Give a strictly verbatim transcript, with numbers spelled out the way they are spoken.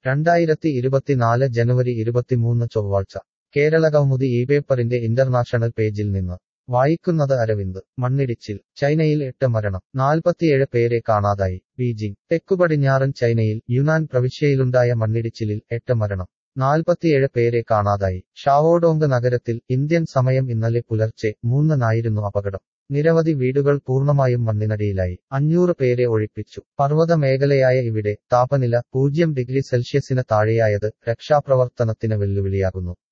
രണ്ടായിരത്തി ഇരുപത്തിനാല് ജനുവരി ഇരുപത്തിമൂന്ന് ചൊവ്വാഴ്ച കേരളകൗമുദി ഈ പേപ്പറിന്റെ ഇന്റർനാഷണൽ പേജിൽ നിന്ന് വായിക്കുന്നത് അരവിന്ദ്. മണ്ണിടിച്ചിൽ, ചൈനയിൽ എട്ട് മരണം, നാൽപ്പത്തിയേഴ് പേരെ കാണാതായി. ബീജിംഗ്. തെക്കുപടിഞ്ഞാറൻ ചൈനയിൽ യുനാൻ പ്രവിശ്യയിലുണ്ടായ മണ്ണിടിച്ചിലിൽ എട്ട് മരണം, നാൽപ്പത്തിയേഴ് പേരെ കാണാതായി. ഷാവോഡോങ് നഗരത്തിൽ ഇന്ത്യൻ സമയം ഇന്നലെ പുലർച്ചെ മൂന്നിനായിരുന്നു അപകടം. നിരവധി വീടുകൾ പൂർണ്ണമായും മണ്ണിനടിയിലായി. അഞ്ഞൂറ് പേരെ ഒഴിപ്പിച്ചു. പർവ്വത മേഖലയായ ഇവിടെ താപനില പൂജ്യം ഡിഗ്രി സെൽഷ്യസിന് താഴെയായത് രക്ഷാപ്രവർത്തനത്തിന് വെല്ലുവിളിയാകുന്നു.